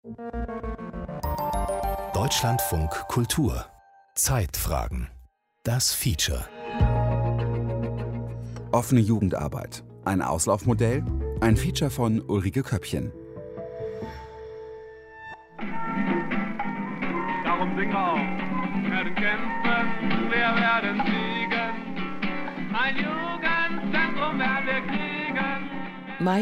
Deutschlandfunk Kultur. Zeitfragen. Das Feature. Offene Jugendarbeit. Ein Auslaufmodell? Ein Feature von Ulrike Köppchen. Darum singen wir auf. Wir werden kämpfen, wir werden siegen. Ein Jugendzentrum werden wir kriegen. Mai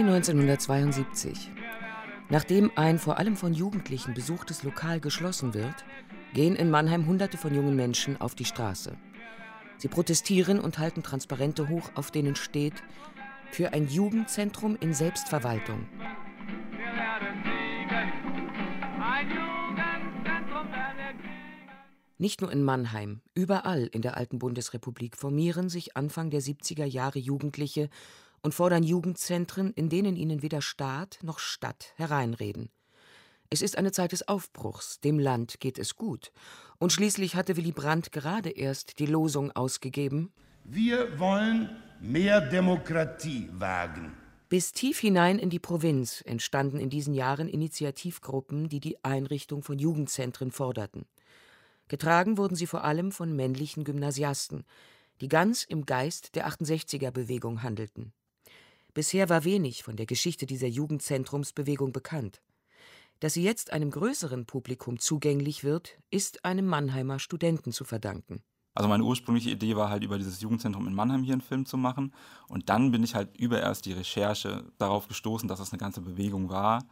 1972. Nachdem ein vor allem von Jugendlichen besuchtes Lokal geschlossen wird, gehen in Mannheim Hunderte von jungen Menschen auf die Straße. Sie protestieren und halten Transparente hoch, auf denen steht: für ein Jugendzentrum in Selbstverwaltung. Wir werden siegen. Ein Jugendzentrum werden wir kriegen. Nicht nur in Mannheim, überall in der alten Bundesrepublik formieren sich Anfang der 70er Jahre Jugendliche und fordern Jugendzentren, in denen ihnen weder Staat noch Stadt hereinreden. Es ist eine Zeit des Aufbruchs, dem Land geht es gut. Und schließlich hatte Willy Brandt gerade erst die Losung ausgegeben: Wir wollen mehr Demokratie wagen. Bis tief hinein in die Provinz entstanden in diesen Jahren Initiativgruppen, die die Einrichtung von Jugendzentren forderten. Getragen wurden sie vor allem von männlichen Gymnasiasten, die ganz im Geist der 68er-Bewegung handelten. Bisher war wenig von der Geschichte dieser Jugendzentrumsbewegung bekannt. Dass sie jetzt einem größeren Publikum zugänglich wird, ist einem Mannheimer Studenten zu verdanken. Also meine ursprüngliche Idee war halt, über dieses Jugendzentrum in Mannheim hier einen Film zu machen. Und dann bin ich halt über erst die Recherche darauf gestoßen, dass das eine ganze Bewegung war.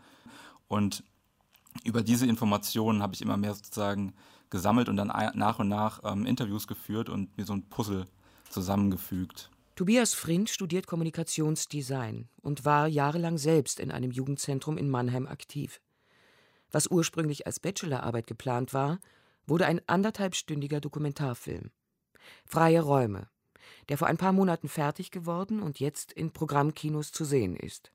Und über diese Informationen habe ich immer mehr sozusagen gesammelt und dann nach und nach Interviews geführt und mir so ein Puzzle zusammengefügt. Tobias Frindt studiert Kommunikationsdesign und war jahrelang selbst in einem Jugendzentrum in Mannheim aktiv. Was ursprünglich als Bachelorarbeit geplant war, wurde ein 1,5-stündiger Dokumentarfilm. Freie Räume, der vor ein paar Monaten fertig geworden und jetzt in Programmkinos zu sehen ist.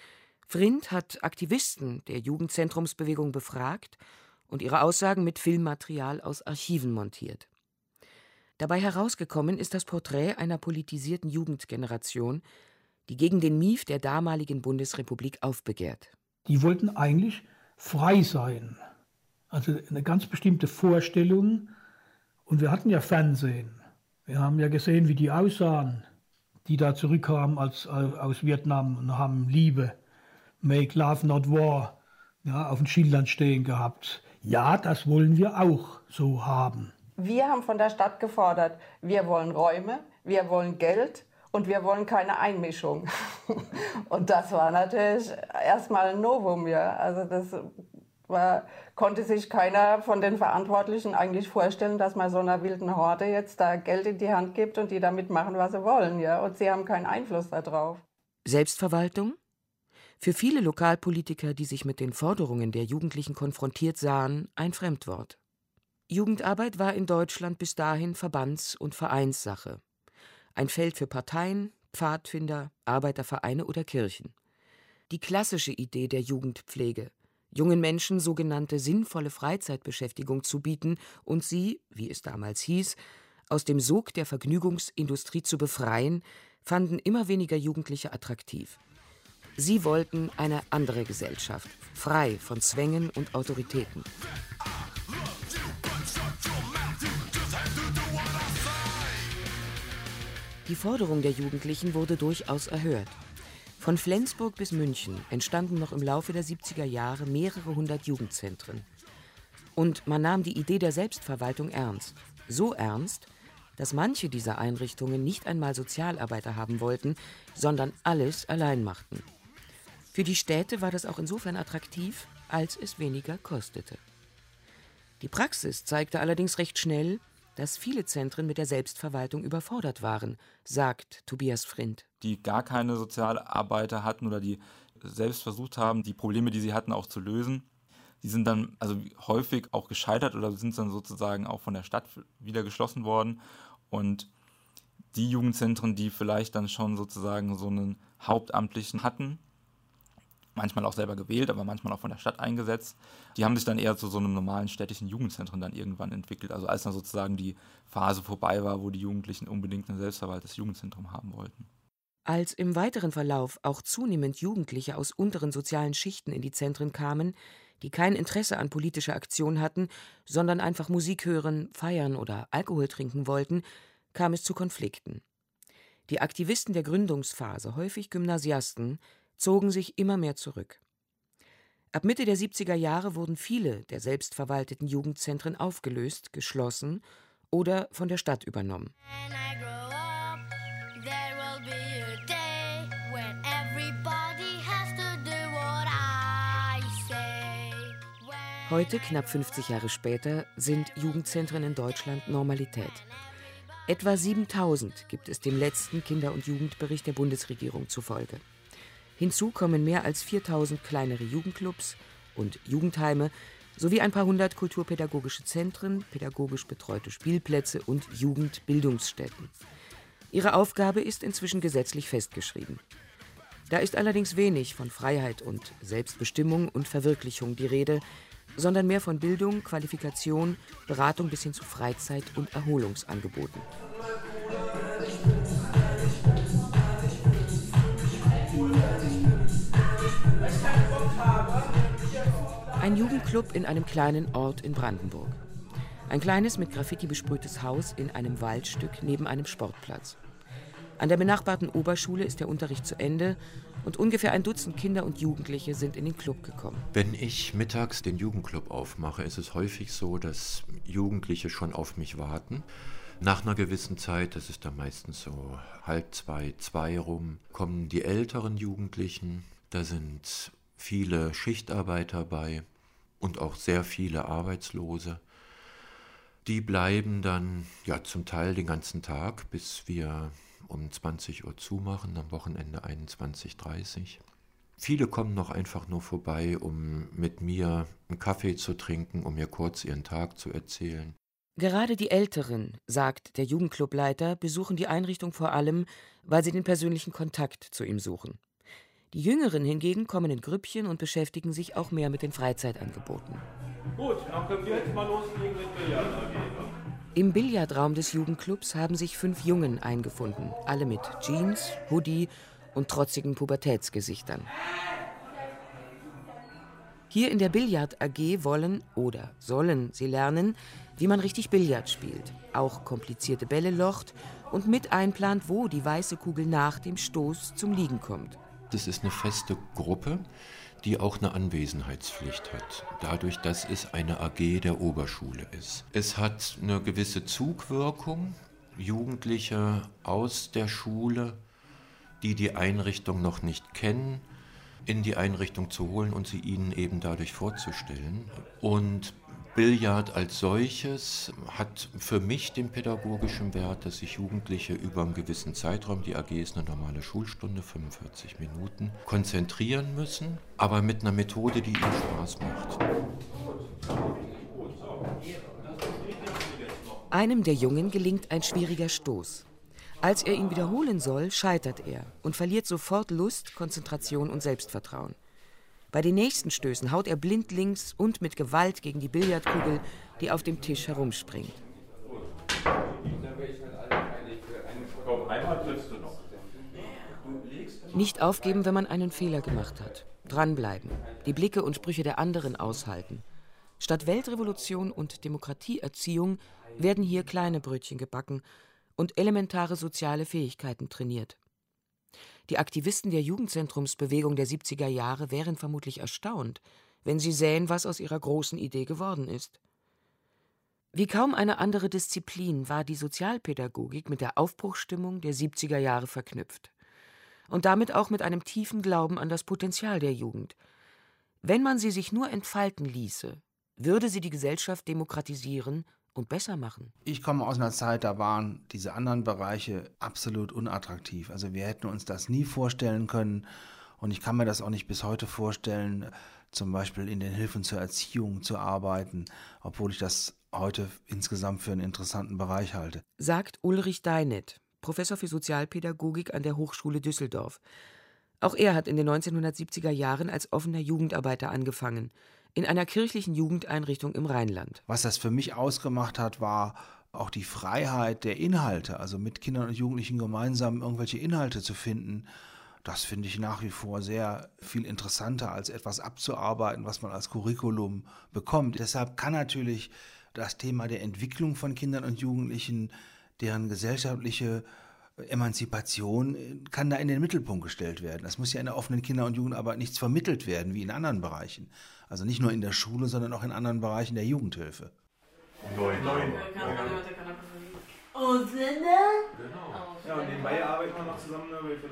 Frindt hat Aktivisten der Jugendzentrumsbewegung befragt und ihre Aussagen mit Filmmaterial aus Archiven montiert. Dabei herausgekommen ist das Porträt einer politisierten Jugendgeneration, die gegen den Mief der damaligen Bundesrepublik aufbegehrt. Die wollten eigentlich frei sein. Also eine ganz bestimmte Vorstellung. Und wir hatten ja Fernsehen. Wir haben ja gesehen, wie die aussahen, die da zurückkamen aus Vietnam und haben Liebe, Make Love Not War, ja, auf den Schildern stehen gehabt. Ja, das wollen wir auch so haben. Wir haben von der Stadt gefordert, wir wollen Räume, wir wollen Geld und wir wollen keine Einmischung. Und das war natürlich erstmal ein Novum. Ja. Also konnte sich keiner von den Verantwortlichen eigentlich vorstellen, dass man so einer wilden Horde jetzt da Geld in die Hand gibt und die damit machen, was sie wollen. Ja. Und sie haben keinen Einfluss darauf. Selbstverwaltung? Für viele Lokalpolitiker, die sich mit den Forderungen der Jugendlichen konfrontiert sahen, ein Fremdwort. Jugendarbeit war in Deutschland bis dahin Verbands- und Vereinssache. Ein Feld für Parteien, Pfadfinder, Arbeitervereine oder Kirchen. Die klassische Idee der Jugendpflege, jungen Menschen sogenannte sinnvolle Freizeitbeschäftigung zu bieten und sie, wie es damals hieß, aus dem Sog der Vergnügungsindustrie zu befreien, fanden immer weniger Jugendliche attraktiv. Sie wollten eine andere Gesellschaft, frei von Zwängen und Autoritäten. Die Forderung der Jugendlichen wurde durchaus erhört. Von Flensburg bis München entstanden noch im Laufe der 70er Jahre mehrere hundert Jugendzentren. Und man nahm die Idee der Selbstverwaltung ernst. So ernst, dass manche dieser Einrichtungen nicht einmal Sozialarbeiter haben wollten, sondern alles allein machten. Für die Städte war das auch insofern attraktiv, als es weniger kostete. Die Praxis zeigte allerdings recht schnell, dass viele Zentren mit der Selbstverwaltung überfordert waren, sagt Tobias Frindt. Die gar keine Sozialarbeiter hatten oder die selbst versucht haben, die Probleme, die sie hatten, auch zu lösen. Die sind dann also häufig auch gescheitert oder sind dann sozusagen auch von der Stadt wieder geschlossen worden. Und die Jugendzentren, die vielleicht dann schon sozusagen so einen Hauptamtlichen hatten, manchmal auch selber gewählt, aber manchmal auch von der Stadt eingesetzt, die haben sich dann eher zu so einem normalen städtischen Jugendzentrum dann irgendwann entwickelt. Also als dann sozusagen die Phase vorbei war, wo die Jugendlichen unbedingt ein selbstverwaltetes Jugendzentrum haben wollten. Als im weiteren Verlauf auch zunehmend Jugendliche aus unteren sozialen Schichten in die Zentren kamen, die kein Interesse an politischer Aktion hatten, sondern einfach Musik hören, feiern oder Alkohol trinken wollten, kam es zu Konflikten. Die Aktivisten der Gründungsphase, häufig Gymnasiasten, zogen sich immer mehr zurück. Ab Mitte der 70er Jahre wurden viele der selbstverwalteten Jugendzentren aufgelöst, geschlossen oder von der Stadt übernommen. Heute, knapp 50 Jahre später, sind Jugendzentren in Deutschland Normalität. Etwa 7.000 gibt es dem letzten Kinder- und Jugendbericht der Bundesregierung zufolge. Hinzu kommen mehr als 4.000 kleinere Jugendclubs und Jugendheime sowie ein paar hundert kulturpädagogische Zentren, pädagogisch betreute Spielplätze und Jugendbildungsstätten. Ihre Aufgabe ist inzwischen gesetzlich festgeschrieben. Da ist allerdings wenig von Freiheit und Selbstbestimmung und Verwirklichung die Rede, sondern mehr von Bildung, Qualifikation, Beratung bis hin zu Freizeit- und Erholungsangeboten. Ein Jugendclub in einem kleinen Ort in Brandenburg. Ein kleines mit Graffiti besprühtes Haus in einem Waldstück neben einem Sportplatz. An der benachbarten Oberschule ist der Unterricht zu Ende und ungefähr ein Dutzend Kinder und Jugendliche sind in den Club gekommen. Wenn ich mittags den Jugendclub aufmache, ist es häufig so, dass Jugendliche schon auf mich warten. Nach einer gewissen Zeit, das ist dann meistens so 1:30, 2 rum, kommen die älteren Jugendlichen. Da sind viele Schichtarbeiter bei und auch sehr viele Arbeitslose. Die bleiben dann zum Teil den ganzen Tag, bis wir um 20 Uhr zumachen, am Wochenende 21:30. Viele kommen noch einfach nur vorbei, um mit mir einen Kaffee zu trinken, um mir kurz ihren Tag zu erzählen. Gerade die Älteren, sagt der Jugendclubleiter, besuchen die Einrichtung vor allem, weil sie den persönlichen Kontakt zu ihm suchen. Die Jüngeren hingegen kommen in Grüppchen und beschäftigen sich auch mehr mit den Freizeitangeboten. Gut, dann können wir jetzt mal loslegen mit Billard. Im Billardraum des Jugendclubs haben sich 5 Jungen eingefunden, alle mit Jeans, Hoodie und trotzigen Pubertätsgesichtern. Hier in der Billard AG wollen oder sollen sie lernen, wie man richtig Billard spielt, auch komplizierte Bälle locht und mit einplant, wo die weiße Kugel nach dem Stoß zum Liegen kommt. Das ist eine feste Gruppe, die auch eine Anwesenheitspflicht hat, dadurch, dass es eine AG der Oberschule ist. Es hat eine gewisse Zugwirkung, Jugendliche aus der Schule, die die Einrichtung noch nicht kennen, in die Einrichtung zu holen und sie ihnen eben dadurch vorzustellen. Und Billard als solches hat für mich den pädagogischen Wert, dass sich Jugendliche über einen gewissen Zeitraum, die AG ist eine normale Schulstunde, 45 Minuten, konzentrieren müssen, aber mit einer Methode, die ihnen Spaß macht. Einem der Jungen gelingt ein schwieriger Stoß. Als er ihn wiederholen soll, scheitert er und verliert sofort Lust, Konzentration und Selbstvertrauen. Bei den nächsten Stößen haut er blindlings und mit Gewalt gegen die Billardkugel, die auf dem Tisch herumspringt. Nicht aufgeben, wenn man einen Fehler gemacht hat. Dranbleiben, die Blicke und Sprüche der anderen aushalten. Statt Weltrevolution und Demokratieerziehung werden hier kleine Brötchen gebacken und elementare soziale Fähigkeiten trainiert. Die Aktivisten der Jugendzentrumsbewegung der 70er Jahre wären vermutlich erstaunt, wenn sie sähen, was aus ihrer großen Idee geworden ist. Wie kaum eine andere Disziplin war die Sozialpädagogik mit der Aufbruchsstimmung der 70er Jahre verknüpft. Und damit auch mit einem tiefen Glauben an das Potenzial der Jugend. Wenn man sie sich nur entfalten ließe, würde sie die Gesellschaft demokratisieren und besser machen. Ich komme aus einer Zeit, da waren diese anderen Bereiche absolut unattraktiv. Also wir hätten uns das nie vorstellen können und ich kann mir das auch nicht bis heute vorstellen, zum Beispiel in den Hilfen zur Erziehung zu arbeiten, obwohl ich das heute insgesamt für einen interessanten Bereich halte. Sagt Ulrich Deineth, Professor für Sozialpädagogik an der Hochschule Düsseldorf. Auch er hat in den 1970er Jahren als offener Jugendarbeiter angefangen, in einer kirchlichen Jugendeinrichtung im Rheinland. Was das für mich ausgemacht hat, war auch die Freiheit der Inhalte, also mit Kindern und Jugendlichen gemeinsam irgendwelche Inhalte zu finden, Das finde ich nach wie vor sehr viel interessanter, als etwas abzuarbeiten, was man als Curriculum bekommt. Deshalb kann natürlich das Thema der Entwicklung von Kindern und Jugendlichen, deren gesellschaftliche Emanzipation, kann da in den Mittelpunkt gestellt werden. Das muss ja in der offenen Kinder- und Jugendarbeit nichts vermittelt werden, wie in anderen Bereichen. Also nicht nur in der Schule, sondern auch in anderen Bereichen der Jugendhilfe. 9. Genau. Ja, und nebenbei arbeiten wir noch zusammen.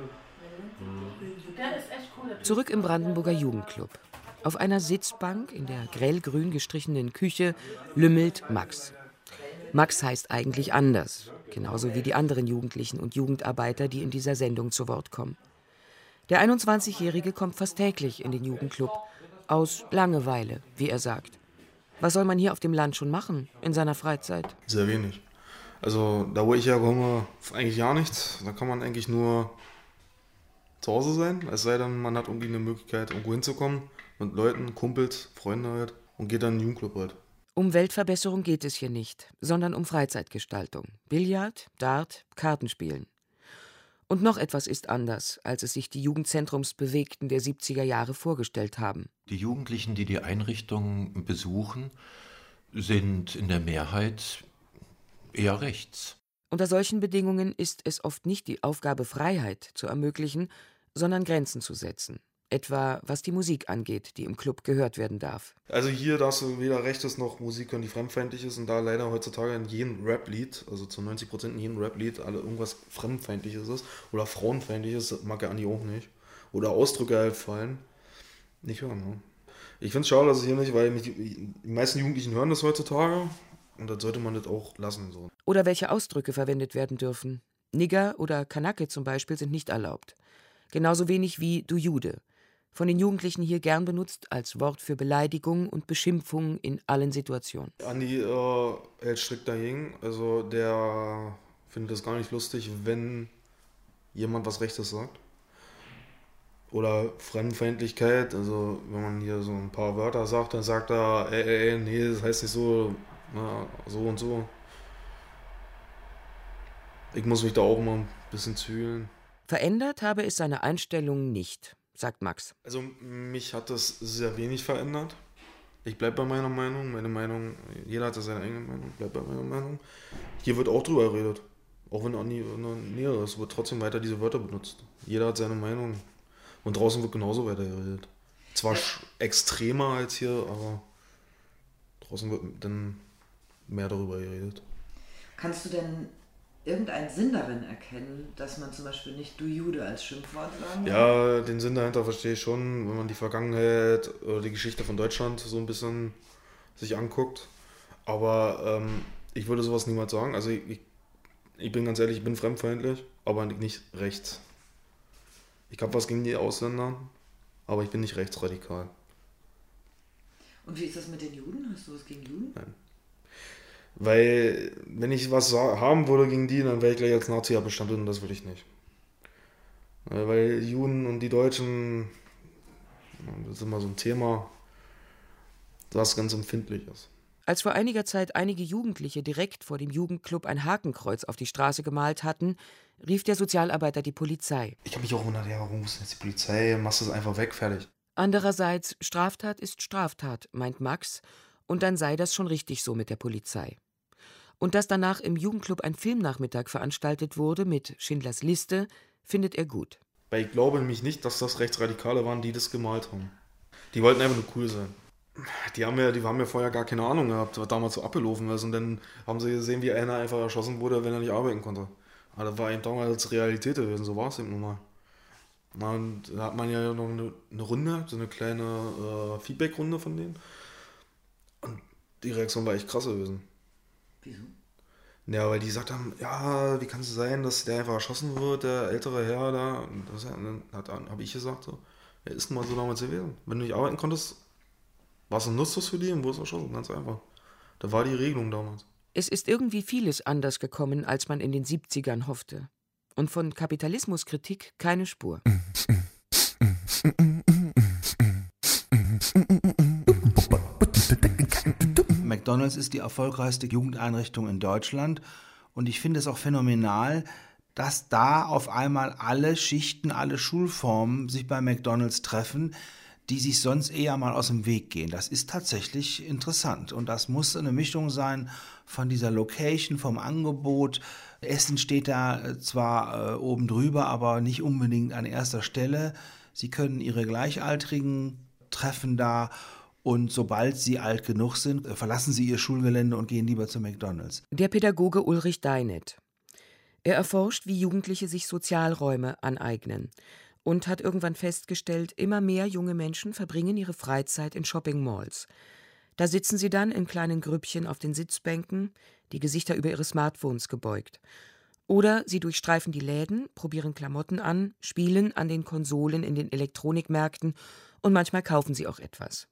Zurück im Brandenburger Jugendclub. Auf einer Sitzbank in der grellgrün gestrichenen Küche lümmelt Max. Max heißt eigentlich anders, genauso wie die anderen Jugendlichen und Jugendarbeiter, die in dieser Sendung zu Wort kommen. Der 21-Jährige kommt fast täglich in den Jugendclub, aus Langeweile, wie er sagt. Was soll man hier auf dem Land schon machen, in seiner Freizeit? Sehr wenig. Also da, wo ich herkomme, eigentlich gar nichts. Da kann man eigentlich nur zu Hause sein, es sei denn, man hat irgendwie eine Möglichkeit, irgendwo hinzukommen, mit Leuten, Kumpels, Freunden halt, und geht dann in den Jugendclub halt. Um Weltverbesserung geht es hier nicht, sondern um Freizeitgestaltung. Billard, Dart, Kartenspielen. Und noch etwas ist anders, als es sich die Jugendzentrumsbewegten der 70er Jahre vorgestellt haben. Die Jugendlichen, die die Einrichtung besuchen, sind in der Mehrheit eher rechts. Unter solchen Bedingungen ist es oft nicht die Aufgabe, Freiheit zu ermöglichen, sondern Grenzen zu setzen. Etwa was die Musik angeht, die im Club gehört werden darf. Also hier darfst du weder Rechtes noch Musik hören, die fremdfeindlich ist, und da leider heutzutage in jedem Rap-Lied, also zu 90% in jedem Rap-Lied, alle irgendwas Fremdfeindliches ist oder Frauenfeindliches, mag der Andi auch nicht. Oder Ausdrücke halt fallen. Nicht hören, ne? Ich finde es schade, dass es hier nicht, weil die meisten Jugendlichen hören das heutzutage, und dann sollte man das auch lassen. So. Oder welche Ausdrücke verwendet werden dürfen. Nigger oder Kanake zum Beispiel sind nicht erlaubt. Genauso wenig wie du Jude. Von den Jugendlichen hier gern benutzt als Wort für Beleidigung und Beschimpfung in allen Situationen. Andi hält strikt dagegen. Also der findet es gar nicht lustig, wenn jemand was Rechtes sagt. Oder Fremdenfeindlichkeit. Also wenn man hier so ein paar Wörter sagt, dann sagt er, nee, das heißt nicht so, na, so und so. Ich muss mich da auch mal ein bisschen zügeln. Verändert habe es seine Einstellung nicht, sagt Max. Also mich hat das sehr wenig verändert. Ich bleibe bei meiner Meinung. Meine Meinung, jeder hat seine eigene Meinung, bleibt bei meiner Meinung. Hier wird auch drüber geredet. Auch wenn Andi in der Nähe ist, wird trotzdem weiter diese Wörter benutzt. Jeder hat seine Meinung. Und draußen wird genauso weiter geredet. Zwar extremer als hier, aber draußen wird dann mehr darüber geredet. Kannst du denn irgendeinen Sinn darin erkennen, dass man zum Beispiel nicht du Jude als Schimpfwort sagen kann? Ja, den Sinn dahinter verstehe ich schon, wenn man die Vergangenheit oder die Geschichte von Deutschland so ein bisschen sich anguckt. Aber ich würde sowas niemals sagen. Also ich bin ganz ehrlich, ich bin fremdfeindlich, aber nicht rechts. Ich habe was gegen die Ausländer, aber ich bin nicht rechtsradikal. Und wie ist das mit den Juden? Hast du was gegen Juden? Nein. Weil, wenn ich was haben würde gegen die, dann wäre ich gleich als Nazi abgestempelt, und das will ich nicht. Weil die Juden und die Deutschen, das ist immer so ein Thema, das ganz empfindlich ist. Als vor einiger Zeit einige Jugendliche direkt vor dem Jugendclub ein Hakenkreuz auf die Straße gemalt hatten, rief der Sozialarbeiter die Polizei. Ich habe mich auch wundert, ja, warum ist jetzt die Polizei? Machst das einfach weg, fertig. Andererseits, Straftat ist Straftat, meint Max, und dann sei das schon richtig so mit der Polizei. Und dass danach im Jugendclub ein Filmnachmittag veranstaltet wurde mit Schindlers Liste, findet er gut. Weil ich glaube nämlich nicht, dass das Rechtsradikale waren, die das gemalt haben. Die wollten einfach nur cool sein. Die haben ja vorher gar keine Ahnung gehabt, was damals so abgelaufen ist. Und dann haben sie gesehen, wie einer einfach erschossen wurde, wenn er nicht arbeiten konnte. Aber das war eben damals Realität gewesen, so war es eben nun mal. Und da hat man ja noch eine Runde, so eine kleine Feedback-Runde von denen. Und die Reaktion war echt krass gewesen. Wieso? Ja, weil die gesagt haben, ja, wie kann es sein, dass der einfach erschossen wird, der ältere Herr da. Und dann habe ich gesagt, so, er ist mal so damals gewesen. Wenn du nicht arbeiten konntest, war es ein Nutzlos für die und wurde es erschossen, ganz einfach. Da war die Regelung damals. Es ist irgendwie vieles anders gekommen, als man in den 70ern hoffte. Und von Kapitalismuskritik keine Spur. McDonald's ist die erfolgreichste Jugendeinrichtung in Deutschland, und ich finde es auch phänomenal, dass da auf einmal alle Schichten, alle Schulformen sich bei McDonald's treffen, die sich sonst eher mal aus dem Weg gehen. Das ist tatsächlich interessant und das muss eine Mischung sein von dieser Location, vom Angebot. Essen steht da zwar oben drüber, aber nicht unbedingt an erster Stelle. Sie können ihre Gleichaltrigen treffen da und sobald sie alt genug sind, verlassen sie ihr Schulgelände und gehen lieber zu McDonald's. Der Pädagoge Ulrich Deinet. Er erforscht, wie Jugendliche sich Sozialräume aneignen und hat irgendwann festgestellt, immer mehr junge Menschen verbringen ihre Freizeit in Shopping-Malls. Da sitzen sie dann in kleinen Grüppchen auf den Sitzbänken, die Gesichter über ihre Smartphones gebeugt. Oder sie durchstreifen die Läden, probieren Klamotten an, spielen an den Konsolen in den Elektronikmärkten und manchmal kaufen sie auch etwas.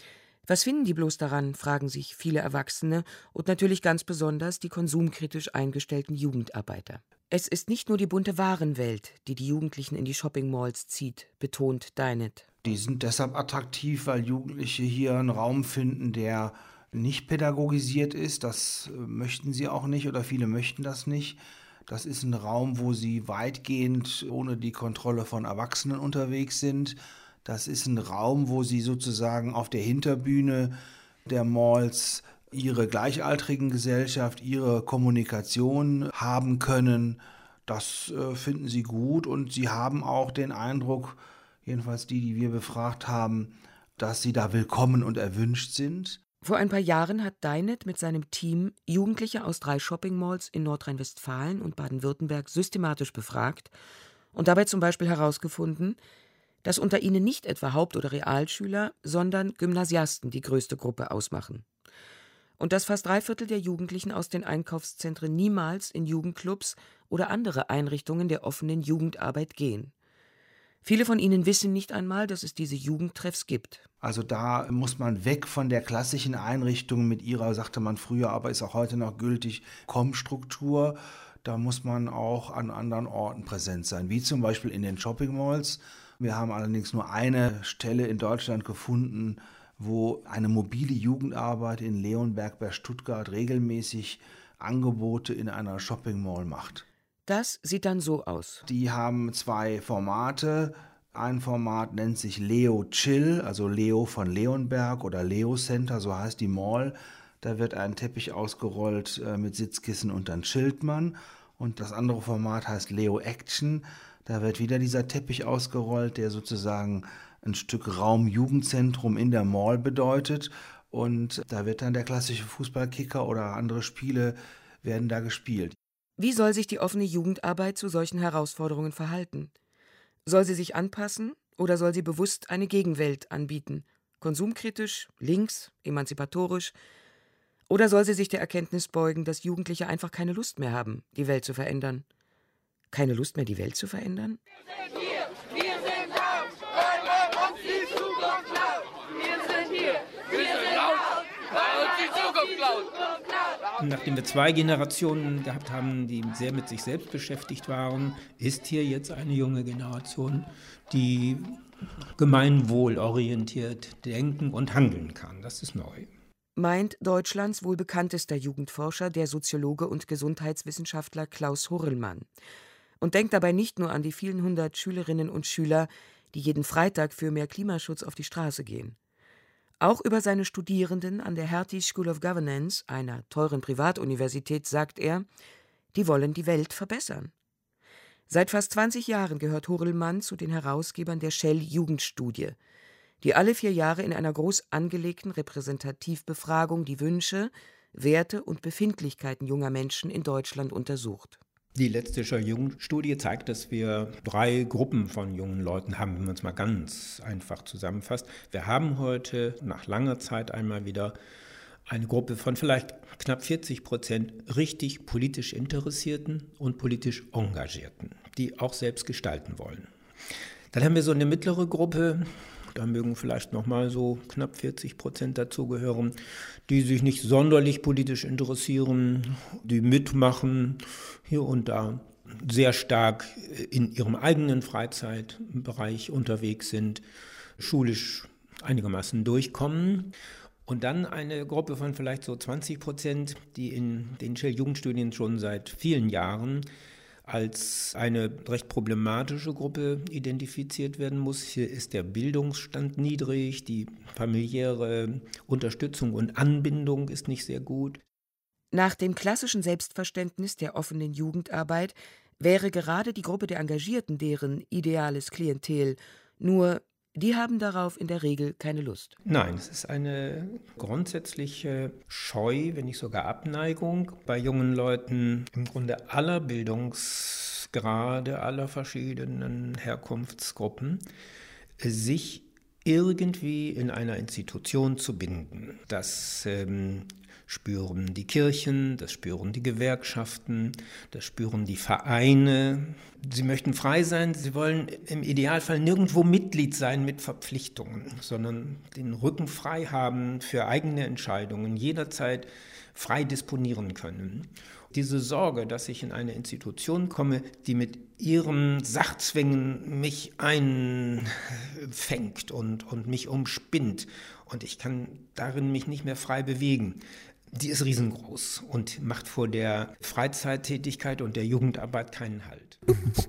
Was finden die bloß daran, fragen sich viele Erwachsene und natürlich ganz besonders die konsumkritisch eingestellten Jugendarbeiter. Es ist nicht nur die bunte Warenwelt, die die Jugendlichen in die Shopping-Malls zieht, betont Deinet. Die sind deshalb attraktiv, weil Jugendliche hier einen Raum finden, der nicht pädagogisiert ist. Das möchten sie auch nicht oder viele möchten das nicht. Das ist ein Raum, wo sie weitgehend ohne die Kontrolle von Erwachsenen unterwegs sind. Das ist ein Raum, wo sie sozusagen auf der Hinterbühne der Malls ihre gleichaltrigen Gesellschaft, ihre Kommunikation haben können. Das finden sie gut und sie haben auch den Eindruck, jedenfalls die wir befragt haben, dass sie da willkommen und erwünscht sind. Vor ein paar Jahren hat Deinet mit seinem Team Jugendliche aus 3 Shopping-Malls in Nordrhein-Westfalen und Baden-Württemberg systematisch befragt und dabei zum Beispiel herausgefunden, dass unter ihnen nicht etwa Haupt- oder Realschüler, sondern Gymnasiasten die größte Gruppe ausmachen. Und dass fast 3/4 der Jugendlichen aus den Einkaufszentren niemals in Jugendclubs oder andere Einrichtungen der offenen Jugendarbeit gehen. Viele von ihnen wissen nicht einmal, dass es diese Jugendtreffs gibt. Also da muss man weg von der klassischen Einrichtung mit ihrer, sagte man früher, aber ist auch heute noch gültig, Kommstruktur. Da muss man auch an anderen Orten präsent sein, wie zum Beispiel in den Shopping-Malls. Wir haben allerdings nur eine Stelle in Deutschland gefunden, wo eine mobile Jugendarbeit in Leonberg bei Stuttgart regelmäßig Angebote in einer Shopping-Mall macht. Das sieht dann so aus. Die haben 2 Formate. Ein Format nennt sich Leo Chill, also Leo von Leonberg oder Leo Center, so heißt die Mall. Da wird ein Teppich ausgerollt mit Sitzkissen und dann chillt man. Und das andere Format heißt Leo Action. Da wird wieder dieser Teppich ausgerollt, der sozusagen ein Stück Raum-Jugendzentrum in der Mall bedeutet. Und da wird dann der klassische Fußballkicker oder andere Spiele werden da gespielt. Wie soll sich die offene Jugendarbeit zu solchen Herausforderungen verhalten? Soll sie sich anpassen oder soll sie bewusst eine Gegenwelt anbieten? Konsumkritisch, links, emanzipatorisch? Oder soll sie sich der Erkenntnis beugen, dass Jugendliche einfach keine Lust mehr haben, die Welt zu verändern? Keine Lust mehr, die Welt zu verändern? Wir sind laut, weil uns die Zukunft klaut. Wir sind hier, wir sind laut, weil uns die Zukunft klaut. Nachdem wir 2 Generationen gehabt haben, die sehr mit sich selbst beschäftigt waren, ist hier jetzt eine junge Generation, die gemeinwohlorientiert denken und handeln kann. Das ist neu. Meint Deutschlands wohl bekanntester Jugendforscher, der Soziologe und Gesundheitswissenschaftler Klaus Horrellmann. Und denkt dabei nicht nur an die vielen 100 Schülerinnen und Schüler, die jeden Freitag für mehr Klimaschutz auf die Straße gehen. Auch über seine Studierenden an der Hertie School of Governance, einer teuren Privatuniversität, sagt er, die wollen die Welt verbessern. Seit fast 20 Jahren gehört Horrellmann zu den Herausgebern der Shell-Jugendstudie, die alle 4 Jahre in einer groß angelegten Repräsentativbefragung die Wünsche, Werte und Befindlichkeiten junger Menschen in Deutschland untersucht. Die letzte Shell-Jugendstudie zeigt, dass wir 3 Gruppen von jungen Leuten haben, wenn man es mal ganz einfach zusammenfasst. Wir haben heute nach langer Zeit einmal wieder eine Gruppe von vielleicht knapp 40% richtig politisch Interessierten und politisch Engagierten, die auch selbst gestalten wollen. Dann haben wir so eine mittlere Gruppe, da mögen vielleicht nochmal so knapp 40% dazugehören, die sich nicht sonderlich politisch interessieren, die mitmachen, hier und da sehr stark in ihrem eigenen Freizeitbereich unterwegs sind, schulisch einigermaßen durchkommen. Und dann eine Gruppe von vielleicht so 20%, die in den Shell-Jugendstudien schon seit vielen Jahren als eine recht problematische Gruppe identifiziert werden muss. Hier ist der Bildungsstand niedrig, die familiäre Unterstützung und Anbindung ist nicht sehr gut. Nach dem klassischen Selbstverständnis der offenen Jugendarbeit wäre gerade die Gruppe der Engagierten deren ideales Klientel, nur die haben darauf in der Regel keine Lust. Nein, es ist eine grundsätzliche Scheu, wenn nicht sogar Abneigung bei jungen Leuten im Grunde aller Bildungsgrade, aller verschiedenen Herkunftsgruppen, sich irgendwie in einer Institution zu binden. Das spüren die Kirchen, das spüren die Gewerkschaften, das spüren die Vereine. Sie möchten frei sein, sie wollen im Idealfall nirgendwo Mitglied sein mit Verpflichtungen, sondern den Rücken frei haben für eigene Entscheidungen, jederzeit frei disponieren können. Diese Sorge, dass ich in eine Institution komme, die mit ihren Sachzwängen mich einfängt und mich umspinnt und ich kann darin mich nicht mehr frei bewegen, die ist riesengroß und macht vor der Freizeittätigkeit und der Jugendarbeit keinen Halt.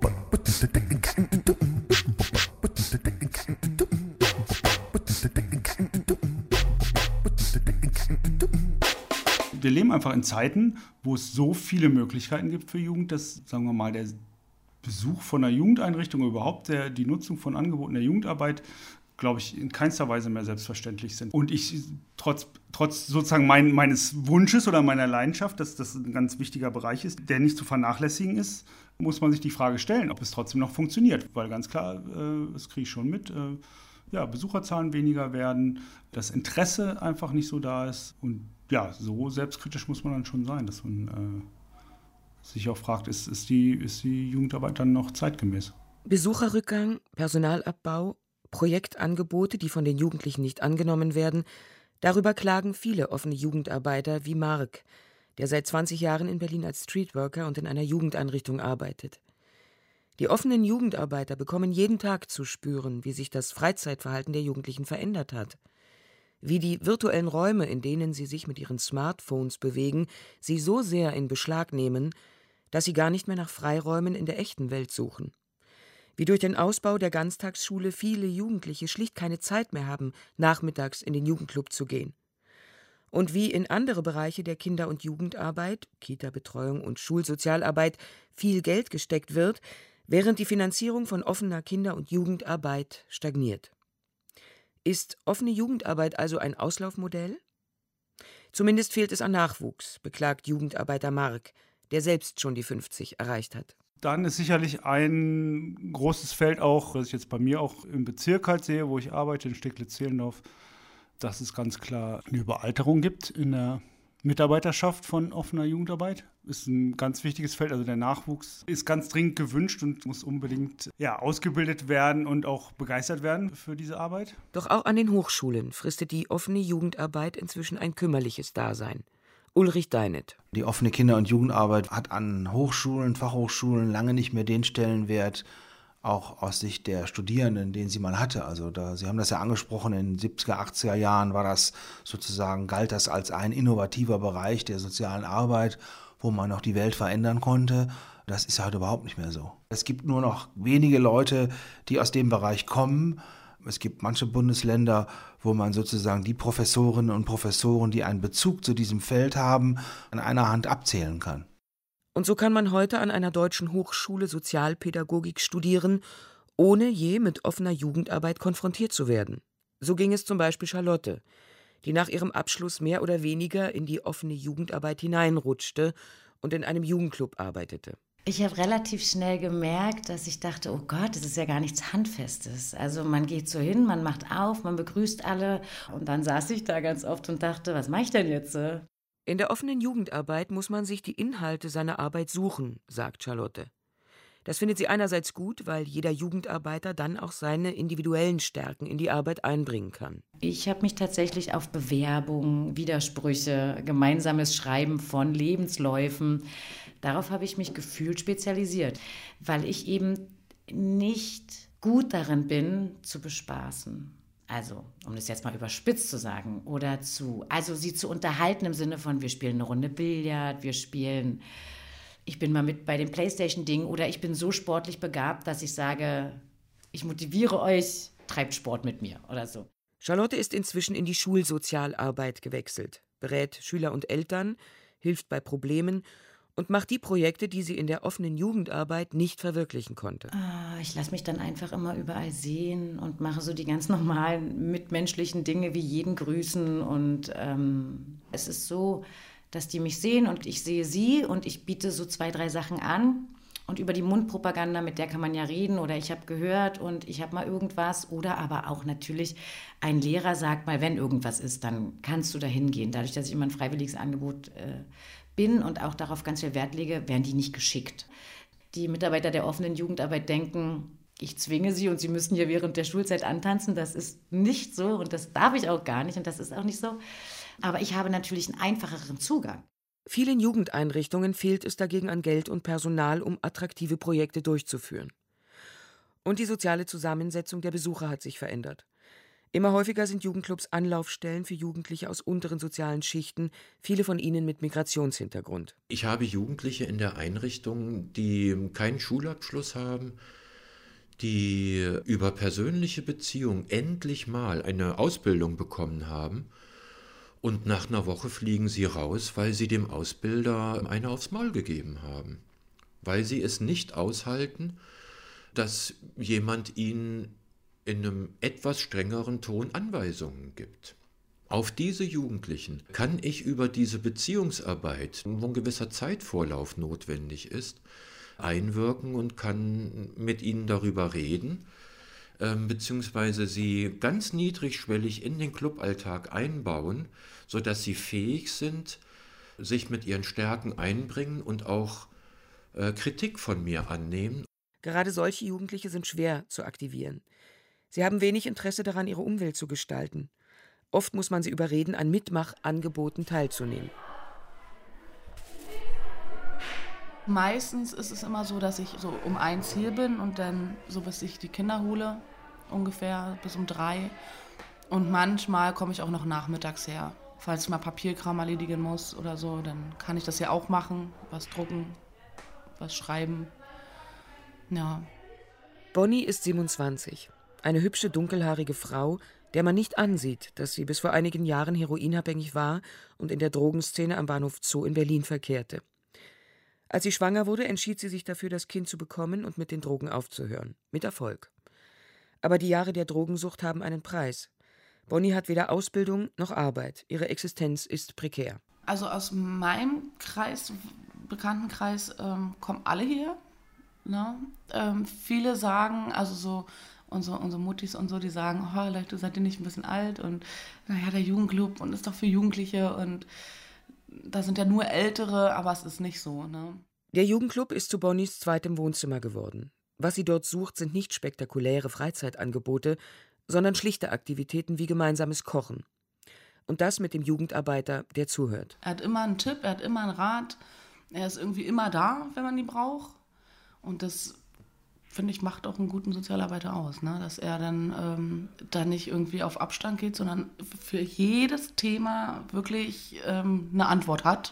Wir leben einfach in Zeiten, wo es so viele Möglichkeiten gibt für Jugend, dass, sagen wir mal, der Besuch von einer Jugendeinrichtung oder überhaupt die Nutzung von Angeboten der Jugendarbeit, glaube ich, in keinster Weise mehr selbstverständlich sind. Und ich, trotz sozusagen meines Wunsches oder meiner Leidenschaft, dass das ein ganz wichtiger Bereich ist, der nicht zu vernachlässigen ist, muss man sich die Frage stellen, ob es trotzdem noch funktioniert. Weil ganz klar, das kriege ich schon mit, Besucherzahlen weniger werden, das Interesse einfach nicht so da ist. Und ja, so selbstkritisch muss man dann schon sein, dass man sich auch fragt, ist die Jugendarbeit dann noch zeitgemäß? Besucherrückgang, Personalabbau, Projektangebote, die von den Jugendlichen nicht angenommen werden, darüber klagen viele offene Jugendarbeiter wie Mark, der seit 20 Jahren in Berlin als Streetworker und in einer Jugendeinrichtung arbeitet. Die offenen Jugendarbeiter bekommen jeden Tag zu spüren, wie sich das Freizeitverhalten der Jugendlichen verändert hat. Wie die virtuellen Räume, in denen sie sich mit ihren Smartphones bewegen, sie so sehr in Beschlag nehmen, dass sie gar nicht mehr nach Freiräumen in der echten Welt suchen. Wie durch den Ausbau der Ganztagsschule viele Jugendliche schlicht keine Zeit mehr haben, nachmittags in den Jugendclub zu gehen. Und wie in andere Bereiche der Kinder- und Jugendarbeit, Kita-Betreuung und Schulsozialarbeit, viel Geld gesteckt wird, während die Finanzierung von offener Kinder- und Jugendarbeit stagniert. Ist offene Jugendarbeit also ein Auslaufmodell? Zumindest fehlt es an Nachwuchs, beklagt Jugendarbeiter Mark, der selbst schon die 50 erreicht hat. Dann ist sicherlich ein großes Feld auch, das ich jetzt bei mir auch im Bezirk halt sehe, wo ich arbeite, in Steglitz-Zehlendorf, dass es ganz klar eine Überalterung gibt in der Mitarbeiterschaft von offener Jugendarbeit. Ist ein ganz wichtiges Feld, also der Nachwuchs ist ganz dringend gewünscht und muss unbedingt ausgebildet werden und auch begeistert werden für diese Arbeit. Doch auch an den Hochschulen fristet die offene Jugendarbeit inzwischen ein kümmerliches Dasein. Ulrich Deinet. Die offene Kinder- und Jugendarbeit hat an Hochschulen, Fachhochschulen lange nicht mehr den Stellenwert, auch aus Sicht der Studierenden, den sie mal hatte. Also Sie haben das ja angesprochen, in den 70er, 80er Jahren war das sozusagen, galt das als ein innovativer Bereich der sozialen Arbeit, wo man noch die Welt verändern konnte. Das ist ja heute überhaupt nicht mehr so. Es gibt nur noch wenige Leute, die aus dem Bereich kommen. Es gibt manche Bundesländer, wo man sozusagen die Professorinnen und Professoren, die einen Bezug zu diesem Feld haben, an einer Hand abzählen kann. Und so kann man heute an einer deutschen Hochschule Sozialpädagogik studieren, ohne je mit offener Jugendarbeit konfrontiert zu werden. So ging es zum Beispiel Charlotte, die nach ihrem Abschluss mehr oder weniger in die offene Jugendarbeit hineinrutschte und in einem Jugendclub arbeitete. Ich habe relativ schnell gemerkt, dass ich dachte, oh Gott, das ist ja gar nichts Handfestes. Also man geht so hin, man macht auf, man begrüßt alle. Und dann saß ich da ganz oft und dachte, was mache ich denn jetzt? In der offenen Jugendarbeit muss man sich die Inhalte seiner Arbeit suchen, sagt Charlotte. Das findet sie einerseits gut, weil jeder Jugendarbeiter dann auch seine individuellen Stärken in die Arbeit einbringen kann. Ich habe mich tatsächlich auf Bewerbungen, Widersprüche, gemeinsames Schreiben von Lebensläufen, darauf habe ich mich gefühlt spezialisiert, weil ich eben nicht gut darin bin, zu bespaßen. Also, um das jetzt mal überspitzt zu sagen, also sie zu unterhalten im Sinne von, wir spielen eine Runde Billard, wir spielen ich bin mal mit bei den Playstation-Dingen oder ich bin so sportlich begabt, dass ich sage, ich motiviere euch, treibt Sport mit mir oder so. Charlotte ist inzwischen in die Schulsozialarbeit gewechselt, berät Schüler und Eltern, hilft bei Problemen und macht die Projekte, die sie in der offenen Jugendarbeit nicht verwirklichen konnte. Ich lasse mich dann einfach immer überall sehen und mache so die ganz normalen mitmenschlichen Dinge wie jeden grüßen. Und es ist so, dass die mich sehen und ich sehe sie und ich biete so 2, 3 Sachen an. Und über die Mundpropaganda, mit der kann man ja reden oder ich habe gehört und ich habe mal irgendwas. Oder aber auch natürlich ein Lehrer sagt mal, wenn irgendwas ist, dann kannst du da hingehen. Dadurch, dass ich immer ein freiwilliges Angebot bin und auch darauf ganz viel Wert lege, werden die nicht geschickt. Die Mitarbeiter der offenen Jugendarbeit denken, ich zwinge sie und sie müssen hier während der Schulzeit antanzen. Das ist nicht so und das darf ich auch gar nicht und das ist auch nicht so. Aber ich habe natürlich einen einfacheren Zugang. Vielen Jugendeinrichtungen fehlt es dagegen an Geld und Personal, um attraktive Projekte durchzuführen. Und die soziale Zusammensetzung der Besucher hat sich verändert. Immer häufiger sind Jugendclubs Anlaufstellen für Jugendliche aus unteren sozialen Schichten, viele von ihnen mit Migrationshintergrund. Ich habe Jugendliche in der Einrichtung, die keinen Schulabschluss haben, die über persönliche Beziehungen endlich mal eine Ausbildung bekommen haben und nach einer Woche fliegen sie raus, weil sie dem Ausbilder eine aufs Maul gegeben haben. Weil sie es nicht aushalten, dass jemand ihnen in einem etwas strengeren Ton Anweisungen gibt. Auf diese Jugendlichen kann ich über diese Beziehungsarbeit, wo ein gewisser Zeitvorlauf notwendig ist, einwirken und kann mit ihnen darüber reden, beziehungsweise sie ganz niedrigschwellig in den Cluballtag einbauen, sodass sie fähig sind, sich mit ihren Stärken einbringen und auch Kritik von mir annehmen. Gerade solche Jugendliche sind schwer zu aktivieren. Sie haben wenig Interesse daran, ihre Umwelt zu gestalten. Oft muss man sie überreden, an Mitmachangeboten teilzunehmen. Meistens ist es immer so, dass ich so um 1 hier bin und dann so bis ich die Kinder hole, ungefähr bis um 3. Und manchmal komme ich auch noch nachmittags her. Falls ich mal Papierkram erledigen muss oder so, dann kann ich das ja auch machen. Was drucken, was schreiben. Ja. Bonnie ist 27. Eine hübsche, dunkelhaarige Frau, der man nicht ansieht, dass sie bis vor einigen Jahren heroinabhängig war und in der Drogenszene am Bahnhof Zoo in Berlin verkehrte. Als sie schwanger wurde, entschied sie sich dafür, das Kind zu bekommen und mit den Drogen aufzuhören. Mit Erfolg. Aber die Jahre der Drogensucht haben einen Preis. Bonnie hat weder Ausbildung noch Arbeit. Ihre Existenz ist prekär. Also aus meinem Kreis, Bekanntenkreis, kommen alle her. Ne? Viele sagen, also so unsere Muttis und so, die sagen, oh Leute, seid ihr nicht ein bisschen alt? Und naja, der Jugendclub und ist doch für Jugendliche und da sind ja nur Ältere, aber es ist nicht so. Ne? Der Jugendclub ist zu Bonnies zweitem Wohnzimmer geworden. Was sie dort sucht, sind nicht spektakuläre Freizeitangebote, sondern schlichte Aktivitäten wie gemeinsames Kochen. Und das mit dem Jugendarbeiter, der zuhört. Er hat immer einen Tipp, er hat immer einen Rat. Er ist irgendwie immer da, wenn man ihn braucht. Und das, finde ich, macht auch einen guten Sozialarbeiter aus, ne? Dass er dann da nicht irgendwie auf Abstand geht, sondern für jedes Thema wirklich eine Antwort hat.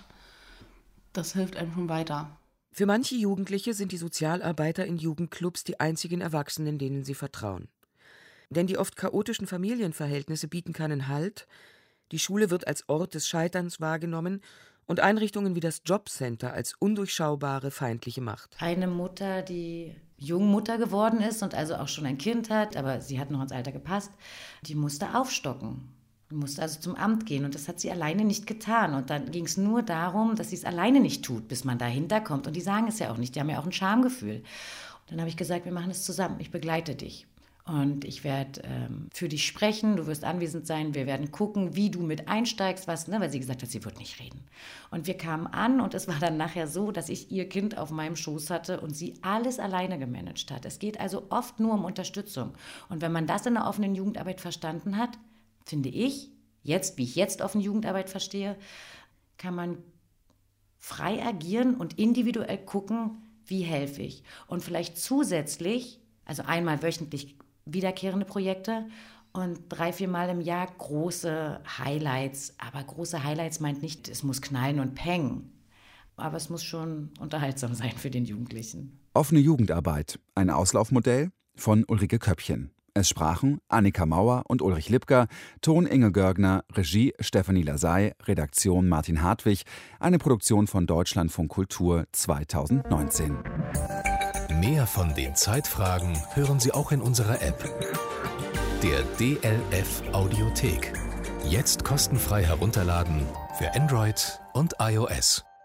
Das hilft einem schon weiter. Für manche Jugendliche sind die Sozialarbeiter in Jugendclubs die einzigen Erwachsenen, denen sie vertrauen. Denn die oft chaotischen Familienverhältnisse bieten keinen Halt, die Schule wird als Ort des Scheiterns wahrgenommen und Einrichtungen wie das Jobcenter als undurchschaubare feindliche Macht. Eine Mutter, die Jungmutter geworden ist und also auch schon ein Kind hat, aber sie hat noch ins Alter gepasst, die musste aufstocken. Die musste also zum Amt gehen und das hat sie alleine nicht getan. Und dann ging es nur darum, dass sie es alleine nicht tut, bis man dahinter kommt. Und die sagen es ja auch nicht, die haben ja auch ein Schamgefühl. Und dann habe ich gesagt, wir machen es zusammen, ich begleite dich. Und ich werde für dich sprechen, du wirst anwesend sein, wir werden gucken, wie du mit einsteigst, was, ne, weil sie gesagt hat, sie wird nicht reden. Und wir kamen an und es war dann nachher so, dass ich ihr Kind auf meinem Schoß hatte und sie alles alleine gemanagt hat. Es geht also oft nur um Unterstützung. Und wenn man das in der offenen Jugendarbeit verstanden hat, finde ich, jetzt, wie ich jetzt offene Jugendarbeit verstehe, kann man frei agieren und individuell gucken, wie helfe ich. Und vielleicht zusätzlich, also einmal wöchentlich wiederkehrende Projekte und 3-4 Mal im Jahr große Highlights. Aber große Highlights meint nicht, es muss knallen und peng. aber es muss schon unterhaltsam sein für den Jugendlichen. Offene Jugendarbeit, ein Auslaufmodell von Ulrike Köppchen. Es sprachen Annika Mauer und Ulrich Lipker, Ton Inge Görgner, Regie Stefanie Lasey, Redaktion Martin Hartwig, eine Produktion von Deutschlandfunk Kultur 2019. Mehr von den Zeitfragen hören Sie auch in unserer App, der DLF Audiothek. Jetzt kostenfrei herunterladen für Android und iOS.